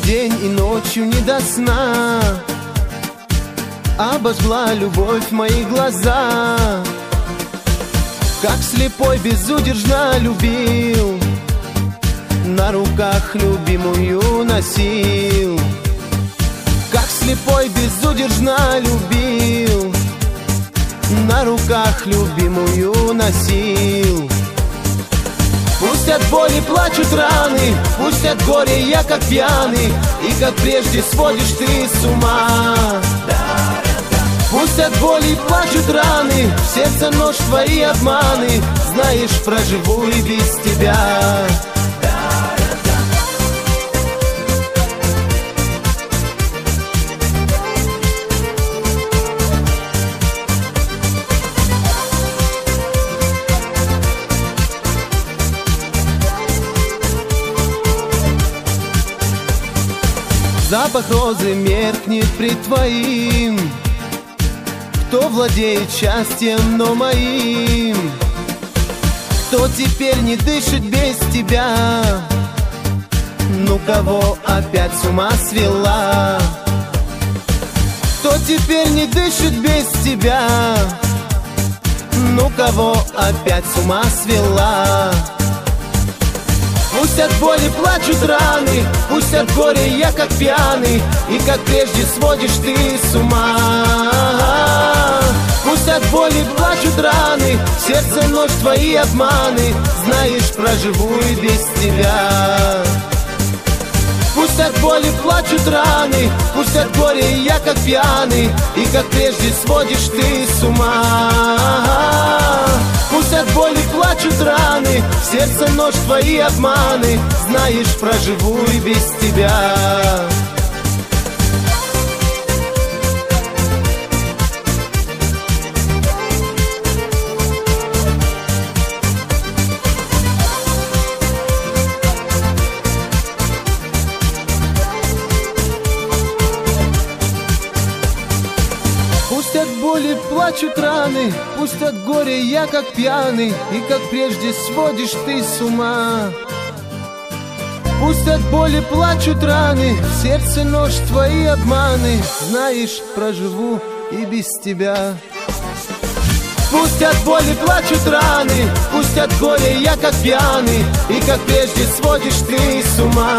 день и ночью не до сна. Обожгла любовь мои глаза. Как слепой безудержно любил, на руках любимую носил. Как слепой безудержно любил, на руках любимую носил. Пусть от боли плачут раны, пусть от горя я как пьяный, и как прежде сводишь ты с ума. Пусть от боли плачут раны, в сердце нож твои обманы. Знаешь, проживу и без тебя. Запах розы меркнет пред твоим. Кто владеет счастьем, но моим? Кто теперь не дышит без тебя? Ну кого опять с ума свела? Кто теперь не дышит без тебя? Ну кого опять с ума свела? Пусть от боли плачут раны, пусть от горя я как пьяный, и как прежде сводишь ты с ума. Пусть от боли плачут раны, в сердце нож твои обманы. Знаешь, проживу и без тебя. Пусть от боли плачут раны, пусть от горя я как пьяный, и как прежде сводишь ты с ума. Пусть от боли плачут раны, в сердце нож твои обманы. Знаешь, проживу и без тебя. Пусть от боли плачут раны, пусть от горя я как пьяный, и как прежде сводишь ты с ума. Пусть от боли плачут раны, в сердце нож твои обманы. Знаешь, проживу и без тебя. Пусть от боли плачут раны, пусть от горя я как пьяный, и как прежде сводишь ты с ума.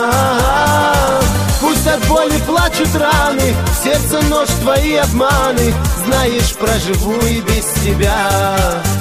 Пусть от боли плачут раны, в сердце нож твои обманы. Знаешь, проживу и без тебя.